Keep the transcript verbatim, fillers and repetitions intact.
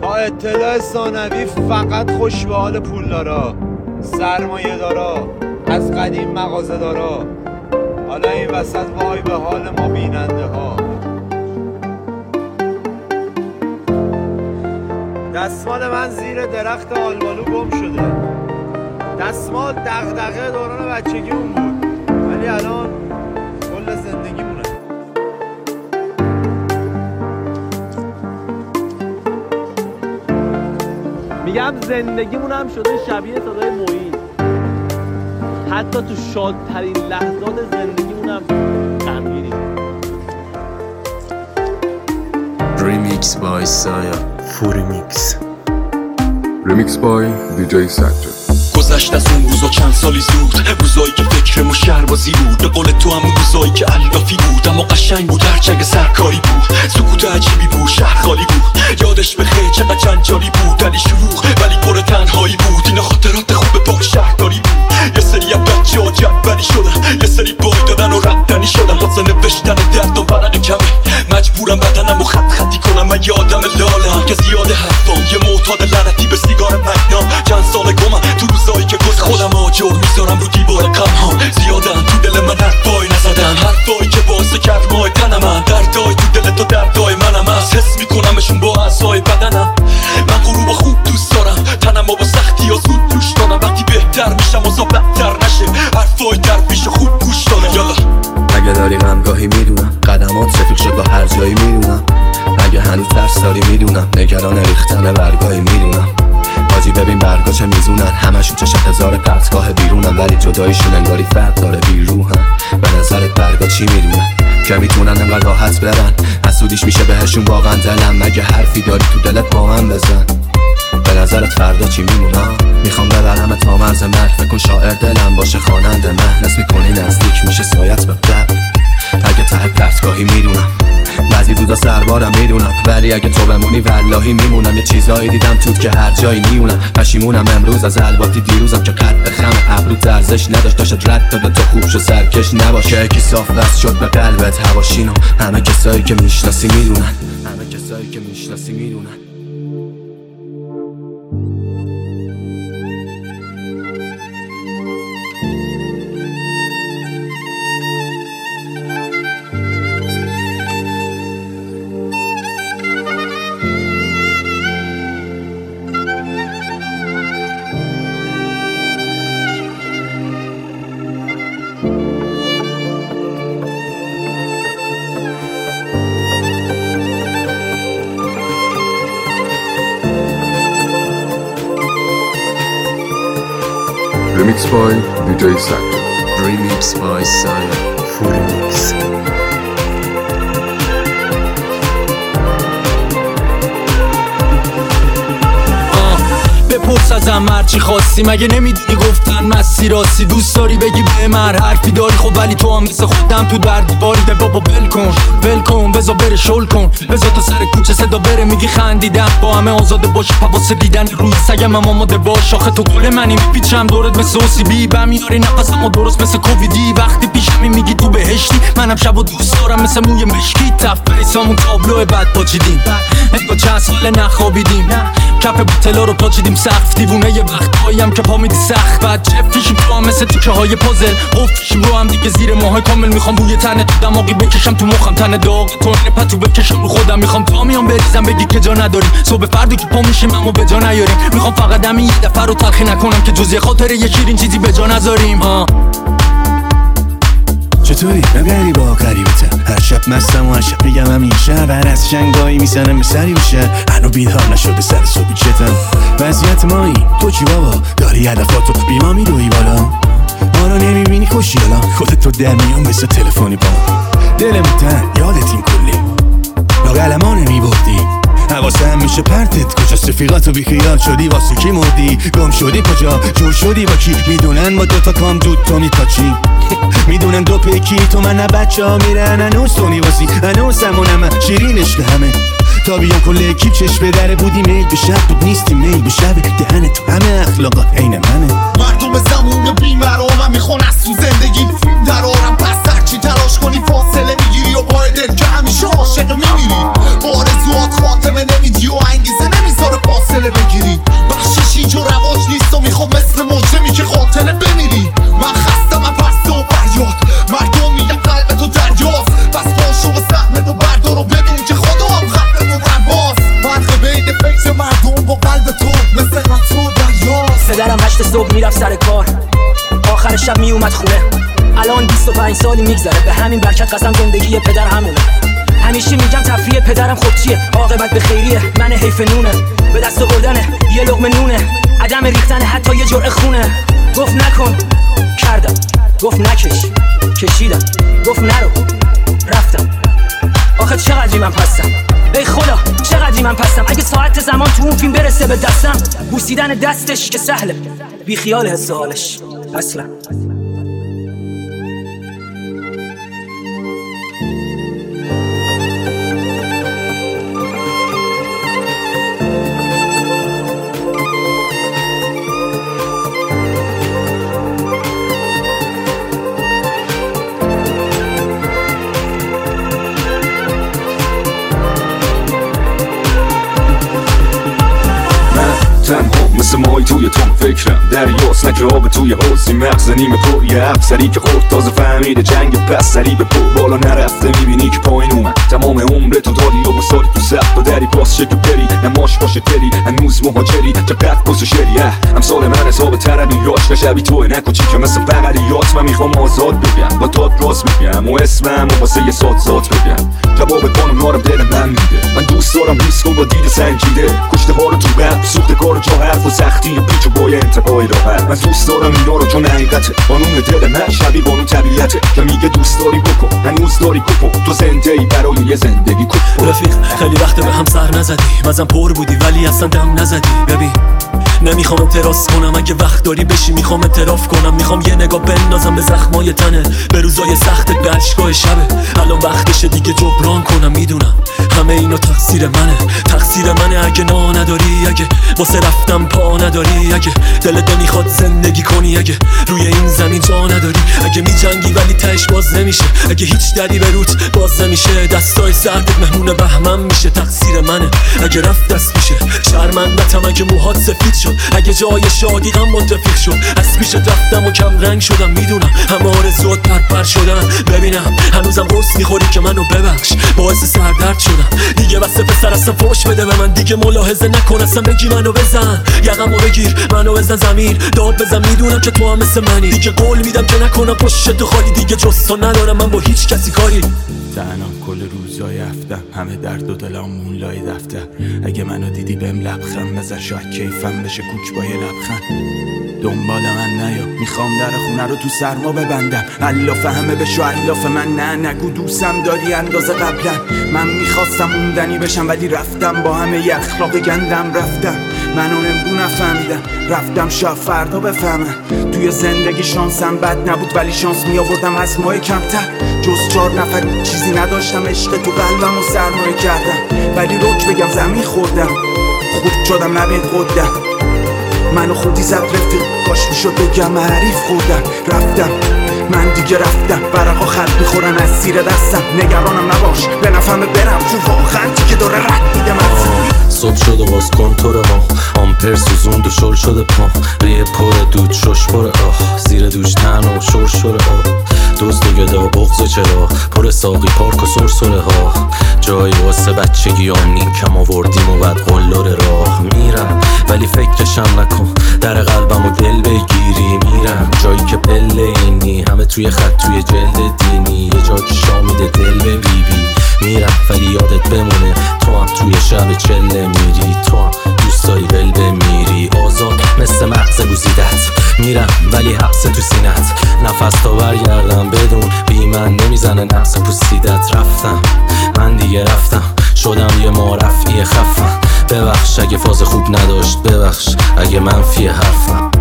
با اطلاع ثانوی فقط خوش به حال پولدارا، سرمایه دارا، از قدیم مغازه دارا. حالا این وسط وای به حال ما بیننده ها. دستمال من زیر درخت آلبالو گم شده. دستمال دغدغه دوران بچگیمون بود، ولی الان کل زندگیمونه. میگم زندگیمون هم شده شبیه صدای معین. حتی تو شادترین لحظات زندگیمون هم غمگینیم. ریمیکس بای سایا فوریمیکس. ریمیکس بای دیجی سجاد. گذشت از اون روزا چند سالی زود، روزایی که فکرم و شهربازی بود. به قول تو همون روزایی که علافی بود، اما قشنگ بود، هرچنگ سرکاری بود. سکوت عجیبی بود، شهر خالی بود. یادش بخیر چقدر جنجالی بود، علی شلوغ ولی پر تنهایی بود. اینا خاطرات خوب پاک شهرداری بود. یه سری از بچه ها جدولی شدن، یه سری بای دادن و رفتنی شدن. واسه نوشتن درد و ورق کمه مجبورم بدنم و خط خطی کنم. من یه آدم لالم که زیاده حرفام، یه معتاد لعنتی به سیگار مگنام. چند سال گمم تو روزایی که گز خودم آجر میذارم رو دیوار غمهام. زیادن تو دل من حرفای نزدن، حرفایی که واسه کرد مای تن من. دردای تو دل تو دردای منم هست، حس میکنمشون با اعضای بدنم. من غروب خوب دوست دارم، تنم با سختی ها زود دوش دارم. وقتی بهتر میشم اوضاع بدتر نشه، حرفای در پیش خوب گوش دارم. یالا اگه داری غمگاهی میدونم، قدمات رفیق شد با هر جایی میدونم. اگه هنوز درس داری میدونم، نگران ریختن برگاهی میدونم. حاجی ببین برگا چه میزونن، همشون چشم هزار پرتگاه بیرونن. ولی جدایشون انگاری فرق داره بیروحن. به نظرت برگا چی میدونن که میتونن انقدر راحت برن؟ حسودیش میشه بهشون واقعا دلم. مگه حرفی داری تو دلت با من بزن. به نظرت فردا چی میمونم؟ میخوام ببرم تا مرز مرگ. فکر کن شاعر دلم باشه خواننده من. حس میکنی نزدیک میشه سایت به قبل. اگه ته پرتگاهی میدونم، بعضی روزا سربارم میدونم. ولی اگه تو بمونی واللهی میمونم. یه چیزایی دیدم توت که هر جایی میونم. پشیمونم امروز از الباتی دیروزم که قد بخم ابرو ارزش نداشت. داشت رد داده تو خوب شو سرکش نباشه. یکی صاف وست شد به قلبت هواشینو. همه کسایی که میشناسی میدونن، همه کسایی که میشناسی میدونن. ریمیکس بای دیجی سجاد. ریمیکس بای سایا فوریمیکس. بپرس ازم هرچی خواستی، مگه نمیدونی گفتن مسیر راستی. دوست داری بگی به من حرفی داری، خب ولی تو هم مثل خودم تو دردی باری. به بابا ول کن ول کن، بذار بره شل کن. بذار تو سر کوچه صدا بره میگی خندیدم. با همه آزاده باش، پواسه دیدن روی سگم هم آماده باش. آخه تو گل منی میپیچم دورت مثل اوسیبی. بهم میاری نفسم و درست مثل کوویدی. وقتی پیشمی میگی تو بهشتی، منم شبو دوست دارم مثل موی مشکی. تف بریسامون تابلو بعد پاچیدیم، انگار چند سال نخوابیدیم. کف بوتلا رو پاچیدیم سقف. دیوونه یه وقتهاییم که پا میدی سخت. بعد جفیشیم تو هم مثل تیکه های پازل. قفشیم رو هم دیگه زیر ماهای کامل. میخوام بوی تنه تو دماغی بکشم تو مخم. تنه داغ تونه پتو بکشم رو خودم. میخوام تا میام بریزم بگی که جا نداریم. صبح فردی که پا میشیم اما به جا نیاریم. میخوام فقط همین یه دفعه رو تلخی نکنم که جز یه خاطره یه شیرین چیزی به جا نذاریم. آه چطوری؟ نگری با قریبتم. هر شب مستم و هر شب بگم همیشه. بر از شنگایی میزنم به سری بشه. هنو بیدار نشده سر صبحی چتم. وضعیت مایی تو چی بابا؟ داری هدفاتو بیما میروی بالا. ما رو نمیبینی خوشیالا. خودت تو در میان مثل تلفنی با دلمون تن یادتیم کلی. لاغلما نمیبردی حواسه هم میشه پرتت. کجا رفیقاتو بیخیال شدی؟ واسه کی مردی؟ گم شدی کجا؟ جور شدی با کی؟ میدونن با دوتا کام دود تو میپاچی. میدونن دو پیکی تو من نه بچه ها میرن. هنوز تو نیوازی هنوز همونم شیرینش به همه. تا بیان کل اکیب چشم به در بودی. میل به شب بود نیستی میل به شب. دهن تو همه اخلاقات عین منه. مردم زمون بیمرامم میخوان از تو زندگی درارم. پس هرچی تلاش کنی فاصله میگیری و پای دل که همیشه عاشق میمیری. با آرزوات خاتمه نمیدی و انگیزه نمیذاره شب می اومد خونه. الان بیست و پنج سالی میگذره، به همین برکت قسم زندگی پدر همونه. همیشه میگم تفریح پدرم خب چیه، عاقبت به خیریه، من حیف نونه، به دست آوردنه یه لقمه نونه، عدم ریختن حتی یه جرعه خونه. گفت نکن کردم، گفت نکش کشیدم، گفت نرو رفتم. آخه چقدری من پستم، ای خدا چقدری من پستم. اگه ساعت زمان تو اون فیلم برسه به دستم، بوسیدن دستش که سهله، بی خیال حس حالش اصلا. تنها مثل مای توی تون فکرم، دریاست نکه آب توی حوضی، مغز نیمه پر یه افسری که خورد تازه فهمیده جنگ پس سری به پر بالا نرفته، میبینی که پایین اومد تمام عمر تو دادی و بساری تو سخت و دری باز شکل بری، نماش باشه تری هنوز مهاجری چقدر بس و شری. امثال من حساب تربی یاش نشبی توی نکوچی که مثل فقریات من میخوام آزاد بگم، با داد راست میگم و اسمم و واسه یه سات ذات بگم. جواب بانم نارم دل من میده، من دوست دارم ریسک و با دید سنجیده، کشته ها رو تو قلب سوخته کار جا حرف و سختی پیچ و بای انتهای راحت. من دوست دارم اینا رو چون حقیقته، قانون دل من شبیه قانون طبیعته که میگه دوست داری بکن هنوز داری کپو، تو زنده ای برای یه زندگی کپو. رفیق خیلی وقت به هم سر نزدی، مزم پر بودی ولی اصلا دم نزدی. ببین نمیخوام اعتراض کنم، اگه وقت داری بشی میخوام اعتراف کنم، میخوام یه نگاه بندازم به زخمای تنه، به روزای سختت به اشکای شبه. الان وقتشه دیگه جبران کنم، میدونم همه اینا تقصیر منه، تقصیر منه اگه نا نداری، اگه واسه رفتم پا نداری، اگه دلت نمیخواد زندگی کنی، اگه روی این زمین جا نداری، اگه میجنگی ولی تهش باز نمیشه، اگه هیچ دری به روت باز نمیشه، دستای سردت مهمون بهمن میشه. تقصیر منه اگه رفت دست میشه، شرمندتم اگه موهات سفید شد، اگه جای شادی غم منتفیق شد، از پیشت رفتم و کم رنگ شدم، میدونم همه آرزوات پرپر شدن. ببینم هنوزم قرص میخوری که منو ببخش، باعث سردرد شدم دیگه، بس پسر اصلا فوش بده به من، دیگه ملاحظه نکن اصلا، بگی منو بزن یقمو بگیر منو بزن زمین، داد بزن میدونم که تو هم مثل منی، دیگه قول میدم که نکنم پشت تو خالی، دیگه جز تو ندارم من با هیچ کسی کاری. تنها کل روزای هفتم همه درد و دلم مون لای دفتر، اگه منو دیدی بهم لبخند بزن، شاید کیفم بشه کوک با یه لبخند. دنبال من نیا، میخوام در خونه رو تو سرما ببندم، الاف همه بشو الاف من، نه نگو دوستم داری اندازه قبلا. من میخواستم موندنی بشم ولی رفتم با همه ی اخلاق گندم، رفتم منو نمدو نفهمیدم، رفتم شاید فردا بفهمم. توی زندگی شانسم بد نبود ولی شانس میآوردم از ماه کمتر، جز چار نفر چیزی نداشتم، عشق تو قلبم و سرمایه کردم، ولی روک بگم زمین خوردم، خود شدم نبید خودم، منو خودی زد رفیق، کاش میشد بگم حریف خوردم. رفتم من دیگه رفتم، برقا خلق میخورن از زیر دستم، نگرانم نباش به نفهمه برم، چون واقعا که داره رد میده من. صبح شد و باز کنتور ما، آمپر سوزوند و شل شده پا، ریه پر دود شش پر آه، زیر دوش تن و شور شور آه، دوست و گدا بغض و چرا پر ساقی پارک و سرسره ها، جایی واسه بچگی آمنین کم آوردیم و بعد قلار راه. میرم ولی فکرشم نکن، در قلبم و دل بگیری، میرم جایی که پله اینی، همه توی خط توی جلد دینی، یه جا که شامیده دل به بی بی. میرم ولی یادت بمونه تو هم توی شب چله میری، تو هم دوست داری ول بمیری، آزاد مثل مغز گوزیدت. میرم ولی حبس تو سینت، نفس تا برگردم بدون بی من نمیزنه نفس پوسیدت. رفتم من دیگه رفتم، شدم یه معرفی خفم، ببخش اگه فاز خوب نداشت، ببخش اگه منفی حرفم.